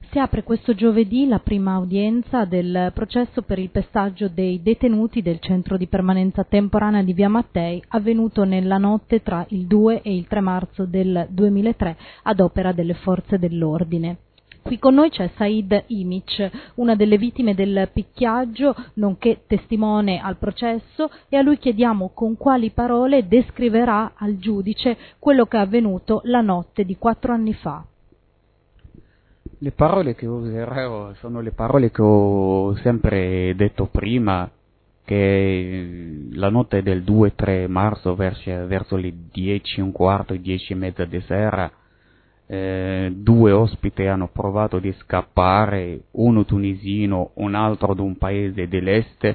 Si apre questo giovedì la prima udienza del processo per il pestaggio dei detenuti del centro di permanenza temporanea di Via Mattei, avvenuto nella notte tra il 2 e il 3 marzo del 2003 ad opera delle forze dell'ordine. Qui con noi c'è Said Imic, una delle vittime del picchiaggio, nonché testimone al processo, e a lui chiediamo con quali parole descriverà al giudice quello che è avvenuto la notte di 4 anni fa. Le parole che userò sono le parole che ho sempre detto prima, che la notte del 2-3 marzo verso le 10, un quarto, 10 e mezza di sera, due ospiti hanno provato di scappare, uno tunisino, un altro di un paese dell'est,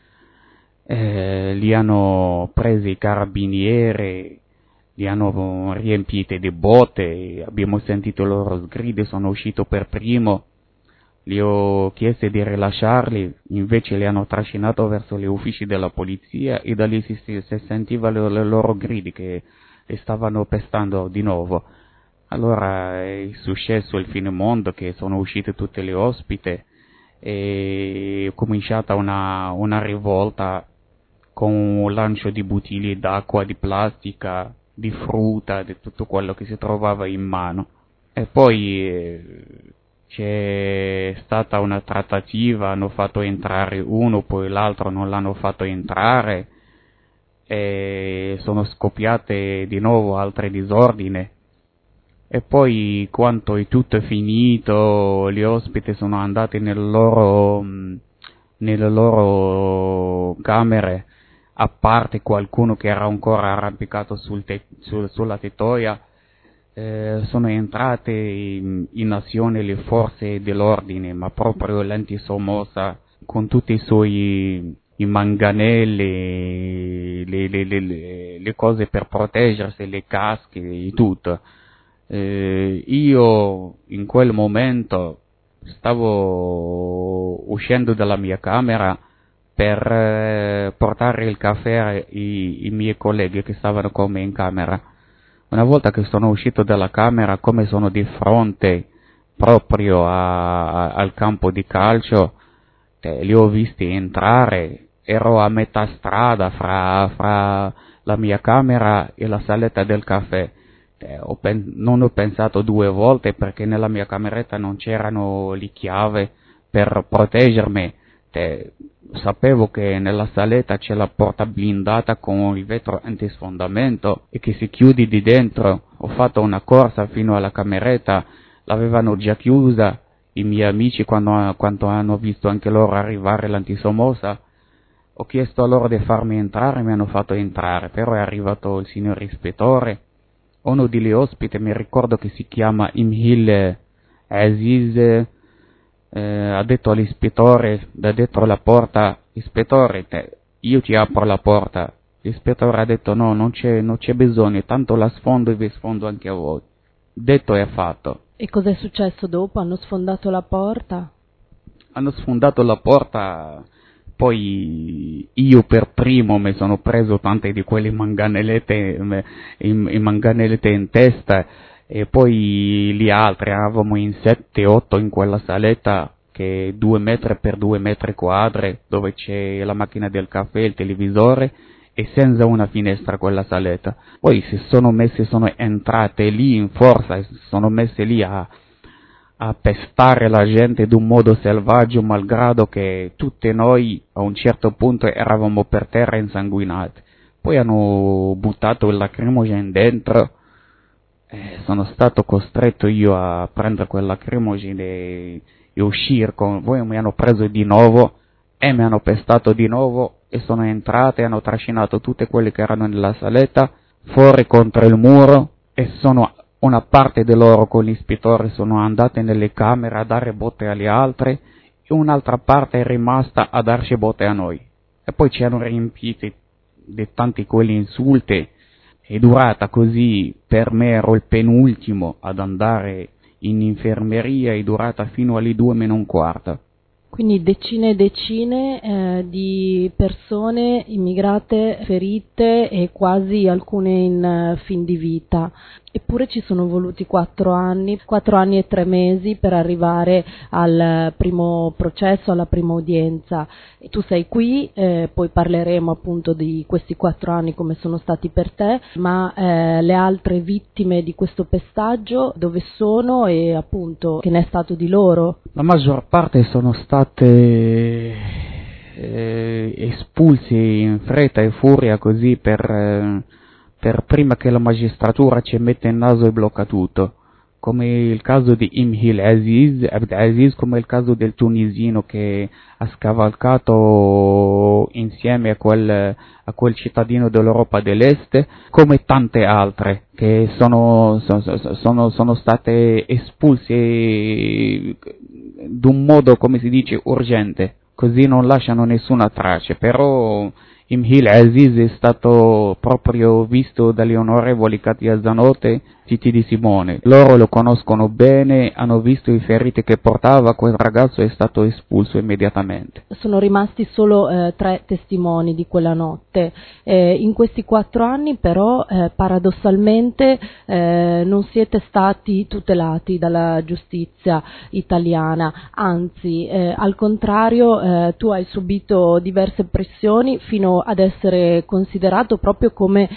li hanno presi i carabinieri, li hanno riempiti di botte, abbiamo sentito i loro sgridi, sono uscito per primo, gli ho chiesto di rilasciarli, invece li hanno trascinato verso gli uffici della polizia e da lì si sentiva le loro gridi che li stavano pestando di nuovo. Allora è successo il fine mondo, che sono uscite tutte le ospite e è cominciata una rivolta con un lancio di bottiglie d'acqua, di plastica, di frutta, di tutto quello che si trovava in mano. E poi c'è stata una trattativa, hanno fatto entrare uno, poi l'altro non l'hanno fatto entrare, e sono scoppiate di nuovo altre disordini. E poi, quando è tutto finito, gli ospiti sono andati nelle loro camere, a parte qualcuno che era ancora arrampicato sulla tettoia, sono entrate in azione le forze dell'ordine, ma proprio l'antisommossa, con tutti i suoi i manganelli, le cose per proteggersi, le casche e tutto. Io in quel momento stavo uscendo dalla mia camera per portare il caffè ai miei colleghi che stavano con me in camera. Una volta che sono uscito dalla camera, come sono di fronte proprio al campo di calcio, li ho visti entrare, ero a metà strada fra la mia camera e la saletta del caffè. Non ho pensato due volte, perché nella mia cameretta non c'erano le chiavi per proteggermi. Sapevo che nella saletta c'è la porta blindata con il vetro antisfondamento e che si chiude di dentro. Ho fatto una corsa fino alla cameretta, l'avevano già chiusa. I miei amici, quando hanno visto anche loro arrivare l'antisommossa, ho chiesto a loro di farmi entrare, mi hanno fatto entrare, però è arrivato il signor ispettore. Uno degli ospiti, mi ricordo che si chiama Imhil Aziz, ha detto all'ispettore da dietro la porta: ispettore, io ti apro la porta. L'ispettore ha detto: no, non c'è bisogno, tanto la sfondo e vi sfondo anche a voi. Detto e fatto. E cos'è successo dopo? Hanno sfondato la porta? Hanno sfondato la porta, poi io per primo mi sono preso tante di quelle manganellette in testa, e poi gli altri eravamo in 7-8 in quella saletta che è 2 metri per 2 metri quadri, dove c'è la macchina del caffè, il televisore, e senza una finestra quella saletta. Poi sono entrate lì in forza, si sono messe lì a pestare la gente di un modo selvaggio, malgrado che tutti noi a un certo punto eravamo per terra insanguinati. Poi hanno buttato il lacrimogene dentro, sono stato costretto io a prendere quel lacrimogene e uscire con voi. Mi hanno preso di nuovo e mi hanno pestato di nuovo, e sono entrate e hanno trascinato tutte quelle che erano nella saletta fuori contro il muro, e una parte di loro con l'ispettore sono andate nelle camere a dare botte agli altri, e un'altra parte è rimasta a darci botte a noi. E poi ci hanno riempiti di tanti quegli insulti. È durata così, per me ero il penultimo ad andare in infermeria, è durata fino alle 2:45. Quindi decine e decine di persone immigrate ferite, e quasi alcune in fin di vita. Eppure ci sono voluti 4 anni e 3 mesi per arrivare al primo processo, alla prima udienza. E tu sei qui, poi parleremo appunto di questi 4 anni come sono stati per te, ma le altre vittime di questo pestaggio dove sono e appunto che ne è stato di loro? La maggior parte sono state espulsi in fretta e furia così per prima che la magistratura ci mette il naso e blocca tutto, come il caso di Imhil Abdelaziz, come il caso del tunisino che ha scavalcato insieme a quel cittadino dell'Europa dell'Est, come tante altre che sono state espulse d'un modo, come si dice, urgente, così non lasciano nessuna traccia, però Imhil Aziz è stato proprio visto dagli onorevoli Katia Zanotte, Titi Di Simone. Loro lo conoscono bene, hanno visto i feriti che portava, quel ragazzo è stato espulso immediatamente. Sono rimasti solo 3 testimoni di quella notte. In questi 4 anni però paradossalmente non siete stati tutelati dalla giustizia italiana, anzi al contrario tu hai subito diverse pressioni fino ad essere considerato proprio come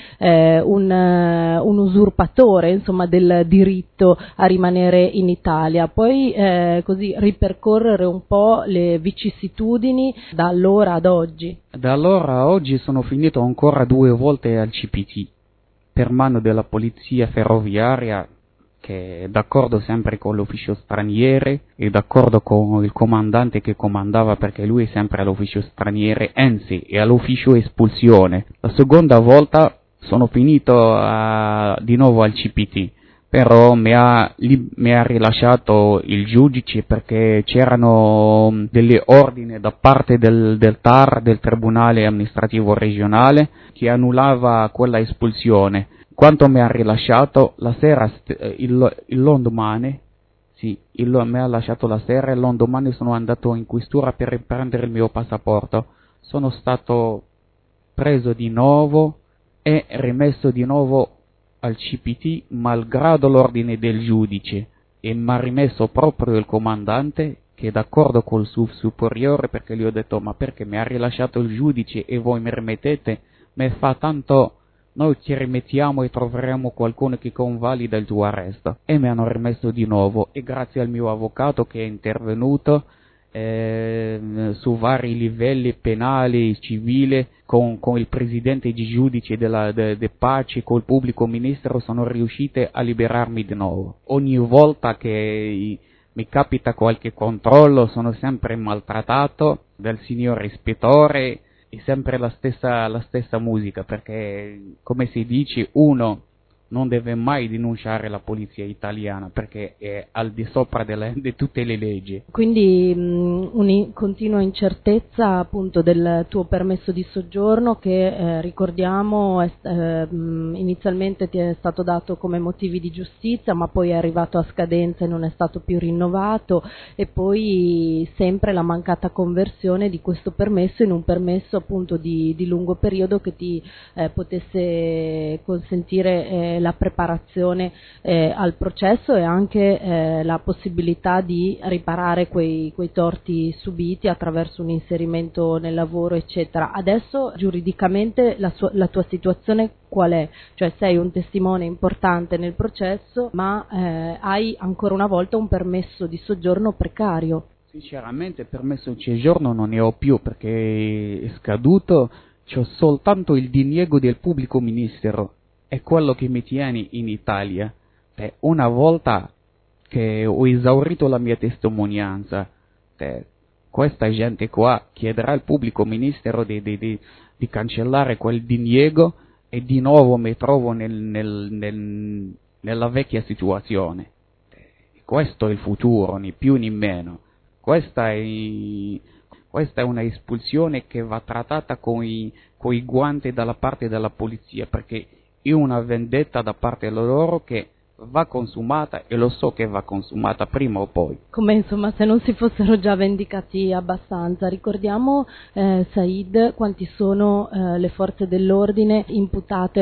un usurpatore, insomma, del diritto a rimanere in Italia. Puoi così ripercorrere un po' le vicissitudini da allora ad oggi? Da allora a oggi sono finito ancora 2 volte al CPT per mano della polizia ferroviaria, che è d'accordo sempre con l'ufficio straniere e d'accordo con il comandante che comandava, perché lui è sempre all'ufficio straniere, anzi è all'ufficio espulsione. La seconda volta sono finito di nuovo al CPT, però mi ha rilasciato il giudice perché c'erano delle ordini da parte del TAR, del Tribunale Amministrativo Regionale, che annullava quella espulsione. Quando mi ha rilasciato la sera, il londomani, mi ha lasciato la sera e il londomani sono andato in questura per riprendere il mio passaporto. Sono stato preso di nuovo e rimesso di nuovo al CPT malgrado l'ordine del giudice, e mi ha rimesso proprio il comandante che è d'accordo col suo superiore, perché gli ho detto: ma perché mi ha rilasciato il giudice e voi mi rimettete? Mi fa: tanto noi ti rimettiamo e troveremo qualcuno che convalida il tuo arresto. E mi hanno rimesso di nuovo, e grazie al mio avvocato che è intervenuto su vari livelli penali, civili, con il presidente di giudice de pace, col pubblico ministero, sono riuscite a liberarmi di nuovo. Ogni volta che mi capita qualche controllo sono sempre maltrattato dal signor ispettore, è sempre la stessa musica, perché come si dice, uno non deve mai denunciare la polizia italiana perché è al di sopra di tutte le leggi. Quindi continua incertezza appunto del tuo permesso di soggiorno che ricordiamo inizialmente ti è stato dato come motivi di giustizia, ma poi è arrivato a scadenza e non è stato più rinnovato, e poi sempre la mancata conversione di questo permesso in un permesso appunto di lungo periodo che ti potesse consentire la preparazione al processo e anche la possibilità di riparare quei torti subiti attraverso un inserimento nel lavoro, eccetera. Adesso giuridicamente la tua situazione qual è? Cioè sei un testimone importante nel processo, ma hai ancora una volta un permesso di soggiorno precario. Sinceramente permesso di soggiorno non ne ho più perché è scaduto, c'ho soltanto il diniego del pubblico ministero. È quello che mi tiene in Italia. Una volta che ho esaurito la mia testimonianza, questa gente qua chiederà al pubblico ministero di cancellare quel diniego e di nuovo mi trovo nella vecchia situazione. Questo è il futuro, né più né meno. Questa è una espulsione che va trattata con i guanti dalla parte della polizia, perché è una vendetta da parte loro che va consumata e lo so che va consumata prima o poi. Come insomma se non si fossero già vendicati abbastanza. Ricordiamo, Said, quanti sono le forze dell'ordine imputate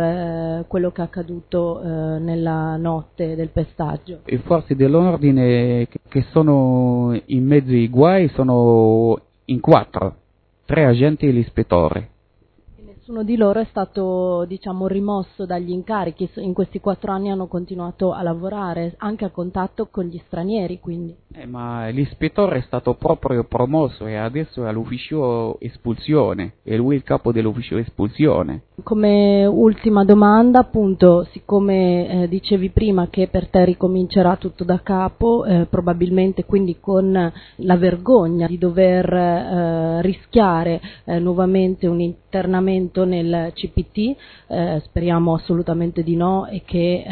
per quello che è accaduto nella notte del pestaggio? Le forze dell'ordine che sono in mezzo ai guai sono in 4, 3 agenti e l'ispettore. Nessuno di loro è stato, diciamo, rimosso dagli incarichi, in questi 4 anni hanno continuato a lavorare, anche a contatto con gli stranieri, quindi. Ma l'ispettore è stato proprio promosso e adesso è all'ufficio espulsione, è lui il capo dell'ufficio espulsione. Come ultima domanda, appunto, siccome dicevi prima che per te ricomincerà tutto da capo, probabilmente quindi con la vergogna di dover rischiare nuovamente un internamento nel CPT, speriamo assolutamente di no e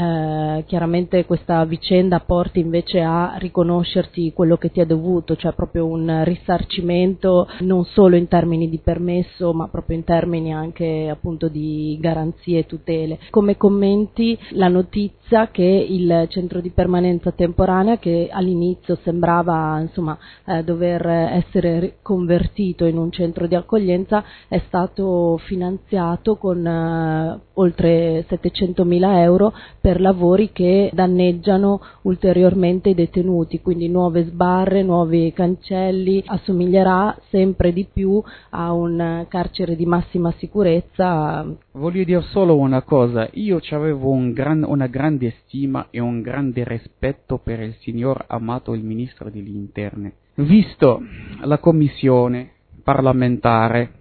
che chiaramente questa vicenda porti invece a riconoscerti quello che ti è dovuto, cioè proprio un risarcimento non solo in termini di permesso ma proprio in termini anche appunto di garanzie e tutele. Come commenti la notizia che il centro di permanenza temporanea, che all'inizio sembrava insomma dover essere convertito in un centro di accoglienza, è stato finanziato con oltre 700.000 euro per lavori che danneggiano ulteriormente i detenuti, quindi nuove sbarre, nuovi cancelli, assomiglierà sempre di più a un carcere di massima sicurezza. Voglio dire solo una cosa, io avevo una grande stima e un grande rispetto per il signor Amato, il ministro degli interni, visto la commissione parlamentare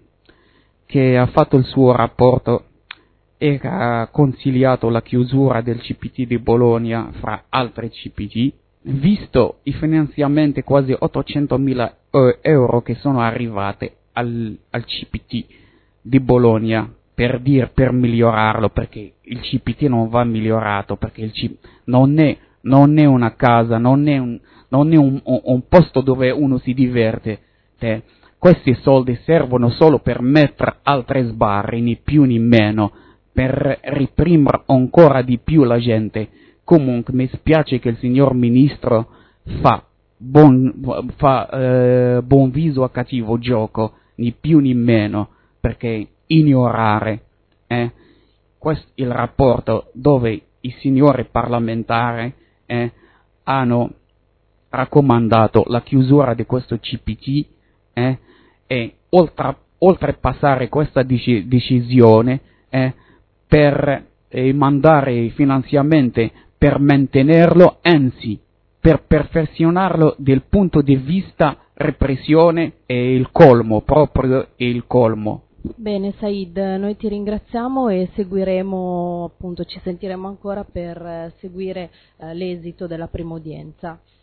che ha fatto il suo rapporto e ha consigliato la chiusura del CPT di Bologna fra altri CPT, visto i finanziamenti quasi 800.000 euro che sono arrivate al CPT di Bologna per migliorarlo, perché il CPT non va migliorato, perché non è una casa, non è un posto dove uno si diverte. Questi soldi servono solo per mettere altre sbarre, né più né meno, per reprimere ancora di più la gente. Comunque mi spiace che il signor ministro fa buon viso a cattivo gioco, né più né meno, perché ignorare il rapporto dove i signori parlamentari hanno raccomandato la chiusura di questo CPT e oltrepassare questa decisione per mandare finanziamenti per mantenerlo, anzi per perfezionarlo dal punto di vista repressione è il colmo, proprio il colmo. Bene Said, noi ti ringraziamo e seguiremo, appunto ci sentiremo ancora per seguire l'esito della prima udienza.